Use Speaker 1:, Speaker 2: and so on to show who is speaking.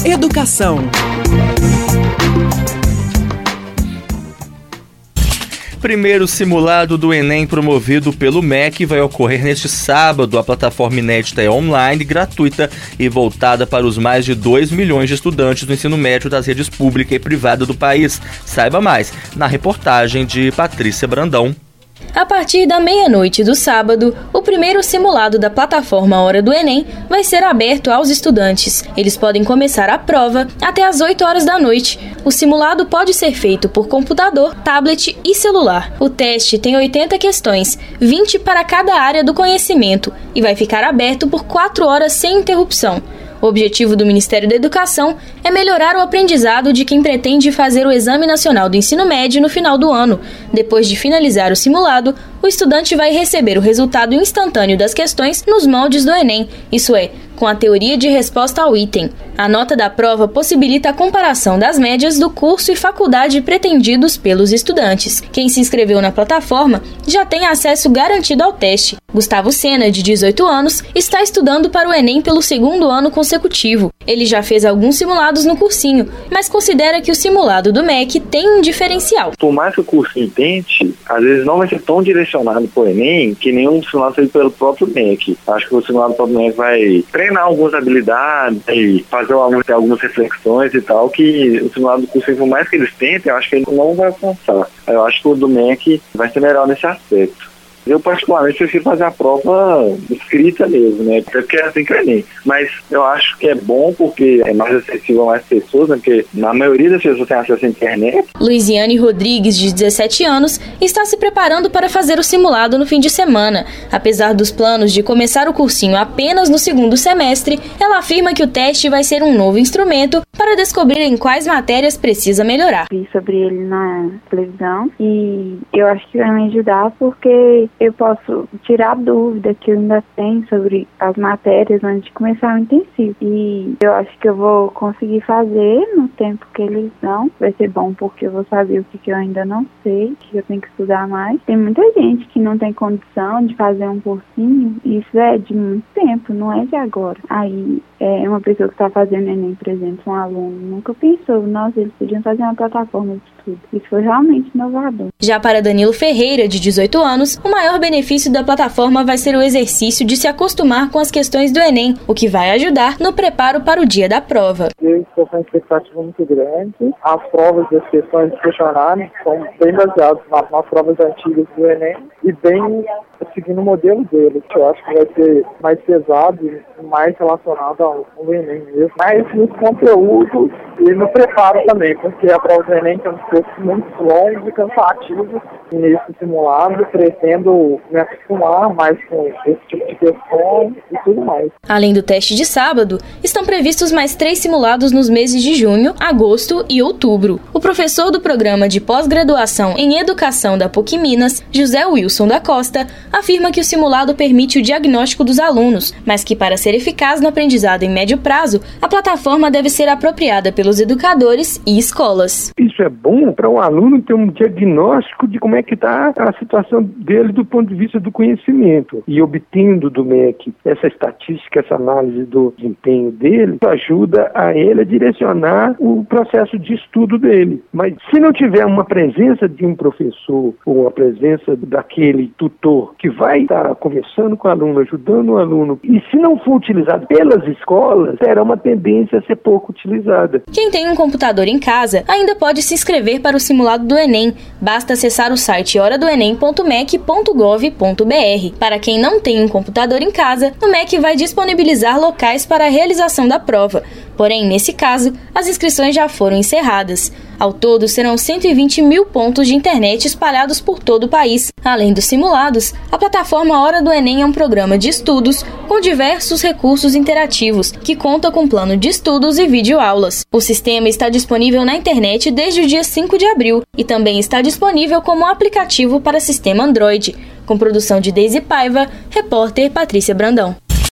Speaker 1: Educação.
Speaker 2: Primeiro simulado do Enem promovido pelo MEC vai ocorrer neste sábado. A plataforma inédita é online, gratuita e voltada para os mais de 2 milhões de estudantes do ensino médio das redes pública e privada do país. Saiba mais na reportagem de Patrícia Brandão.
Speaker 3: A partir da meia-noite do sábado, o primeiro simulado da plataforma Hora do Enem vai ser aberto aos estudantes. Eles podem começar a prova até às 8 horas da noite. O simulado pode ser feito por computador, tablet e celular. O teste tem 80 questões, 20 para cada área do conhecimento, e vai ficar aberto por 4 horas sem interrupção. O objetivo do Ministério da Educação é melhorar o aprendizado de quem pretende fazer o Exame Nacional do Ensino Médio no final do ano. Depois de finalizar o simulado, o estudante vai receber o resultado instantâneo das questões nos moldes do Enem, isso é, com a teoria de resposta ao item. A nota da prova possibilita a comparação das médias do curso e faculdade pretendidos pelos estudantes. Quem se inscreveu na plataforma já tem acesso garantido ao teste. Gustavo Sena, de 18 anos, está estudando para o Enem pelo 2º ano consecutivo. Ele já fez alguns simulados no cursinho, mas considera que o simulado do MEC tem um diferencial.
Speaker 4: Por mais que o cursinho tente, às vezes não vai ser tão direcionado para o Enem que nenhum simulado feito pelo próprio MEC. Acho que o simulado do próprio MEC vai treinar algumas habilidades e fazer o aluno ter algumas reflexões e tal, que o simulado do cursinho, por mais que eles tentem, eu acho que ele não vai alcançar. Eu acho que o do MEC vai ser melhor nesse aspecto. Eu, particularmente, prefiro fazer a prova escrita mesmo, né? Até porque é assim que eu nem. Mas eu acho que é bom porque é mais acessível a mais pessoas, né? Porque na maioria das pessoas tem acesso à internet.
Speaker 3: Luiziane Rodrigues, de 17 anos, está se preparando para fazer o simulado no fim de semana. Apesar dos planos de começar o cursinho apenas no 2º semestre, ela afirma que o teste vai ser um novo instrumento para descobrir em quais matérias precisa melhorar.
Speaker 5: Vi sobre ele na televisão e eu acho que vai me ajudar porque eu posso tirar dúvida que eu ainda tenho sobre as matérias antes de começar o intensivo. E eu acho que eu vou conseguir fazer no tempo que eles dão. Vai ser bom porque eu vou saber o que eu ainda não sei, que eu tenho que estudar mais. Tem muita gente que não tem condição de fazer um cursinho. Isso é de muito tempo, não é de agora. Aí, uma pessoa que está fazendo Enem, por exemplo, um aluno, nunca pensou, nossa, eles podiam fazer uma plataforma de estudo. Isso foi realmente inovador.
Speaker 3: Já para Danilo Ferreira, de 18 anos, o maior benefício da plataforma vai ser o exercício de se acostumar com as questões do Enem, o que vai ajudar no preparo para o dia da prova.
Speaker 6: Eu estou com uma expectativa muito grande. As provas e as questões de questionário são bem baseadas nas provas antigas do Enem e bem seguindo o modelo deles. Eu acho que vai ser mais pesado e mais relacionado ao Enem mesmo. Mas nos conteúdos e no preparo também, porque a prova do Enem tem um curso muito longo e cansativo. E nesse simulado, pretendo me acostumar mais com esse tipo de questão e tudo mais.
Speaker 3: Além do teste de sábado, estão previstos mais 3 simulados nos meses de junho, agosto e outubro. O professor do programa de pós-graduação em educação da PUC Minas, José Wilson da Costa, afirma que o simulado permite o diagnóstico dos alunos, mas que para ser eficaz no aprendizado em médio prazo, a plataforma deve ser apropriada pelos educadores e escolas.
Speaker 7: Isso é bom para o aluno ter um diagnóstico de como é que está a situação dele do ponto de vista do conhecimento. E obtendo do MEC essa estatística, essa análise do desempenho dele, ajuda a ele a direcionar o processo de estudo dele. Mas se não tiver uma presença de um professor ou uma presença daquele tutor que vai estar conversando com o aluno, ajudando o aluno, e se não for utilizado pelas escolas, terá uma tendência a ser pouco utilizada.
Speaker 3: Quem tem um computador em casa ainda pode se inscrever para o simulado do Enem. Basta acessar o site horadoenem.mec.gov.br. Para quem não tem um computador em casa, o MEC vai disponibilizar locais para a realização da prova. Porém, nesse caso, as inscrições já foram encerradas. Ao todo, serão 120 mil pontos de internet espalhados por todo o país. Além dos simulados, a plataforma Hora do Enem é um programa de estudos com diversos recursos interativos, que conta com plano de estudos e videoaulas. O sistema está disponível na internet desde o dia 5 de abril e também está disponível como aplicativo para sistema Android. Com produção de Deise Paiva, repórter Patrícia Brandão.